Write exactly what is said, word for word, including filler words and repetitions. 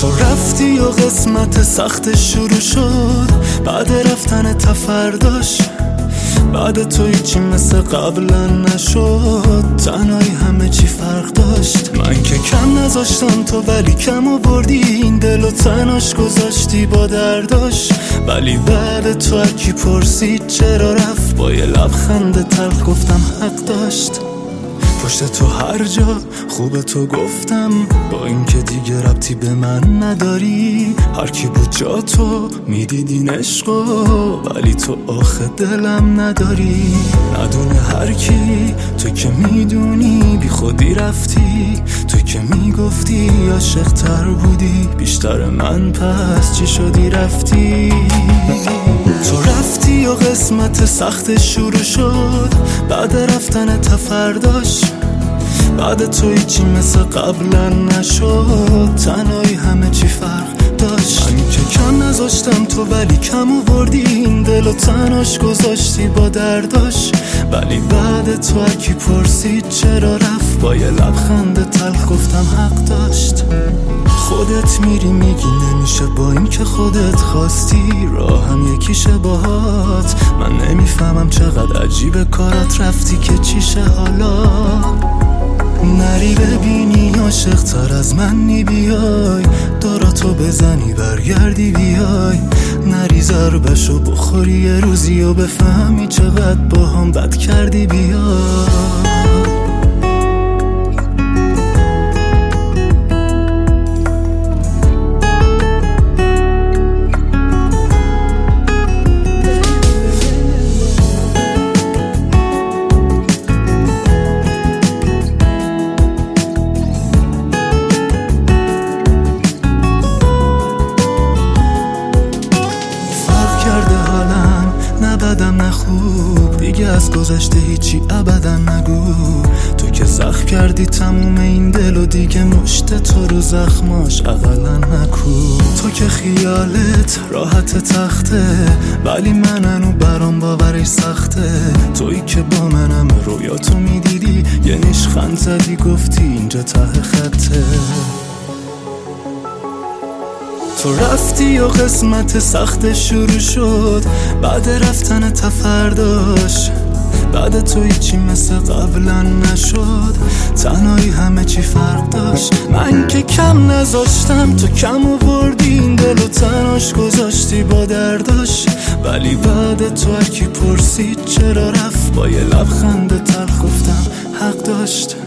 تو رفتی و قسمت سخت شروع شد، بعد رفتن تفرداش. بعد تو هیچی مثل قبلا نشد، تنهایی همه چی فرق داشت. من که کم نذاشتم تو ولی کم آوردی، این دل و تناش گذاشتی با درداش. ولی بعد تو اکی پرسید چرا رفت، با یه لبخند تلخ گفتم حق داشت. پشت تو هر جا خوب تو گفتم، با اینکه دیگه ربطی به من نداری. هر کی بود جا تو میدیدین عشقو، ولی تو آخه دلم نداری. ندونه هر کی، تو که میدونی بی خودی رفتی. تو که میگفتی عاشق تر بودی بیشتر من، پس چی شدی رفتی؟ تو رفتی و قسمت سخت شروع شد، بعد رفتن تفرداش. بعد تو هیچی مثل قبلا نشد، تنهایی همه چی فرق داشت. من که کم نذاشتم تو ولی کم آوردی، این دل و تناش گذاشتی با درداش. ولی بعد تو اکی پرسید چرا رفت، با یه لبخند تلخ گفتم حق داشت. خودت میری میگی نمیشه، با این که خودت خواستی راه هم یکیشه باهات. من نمیفهمم چقدر عجیبه کارات رفتی که چیشه حالا. نری ببینی عاشق تر از منی بیای، داراتو بزنی برگردی بیای. نری ضربشو بخوری یه روزی و بفهمی چقدر با هم بد کردی بیای. بدم نه خوب دیگه از گذشته هیچی ابدا نگو. تو که زخم کردی تموم این دل و دیگه مشت تو رو زخماش اقلا نکو. تو که خیالت راحت تخته، ولی منو برام باورش سخته. تویی که با منم رویاتو میدیدی، یه نیشخند زدی گفتی اینجا ته خطه. تو رفتی و قسمت سخت شروع شد، بعد رفتن تفرداش. بعد تو هیچی مثل قبلا نشد، تنهایی همه چی فرق داشت. من که کم نذاشتم تو کم آوردی، این دل و تناش گذاشتی با درداش. ولی بعد تو اکی پرسید چرا رفت، با یه لبخند تلخ گفتم حق داشت.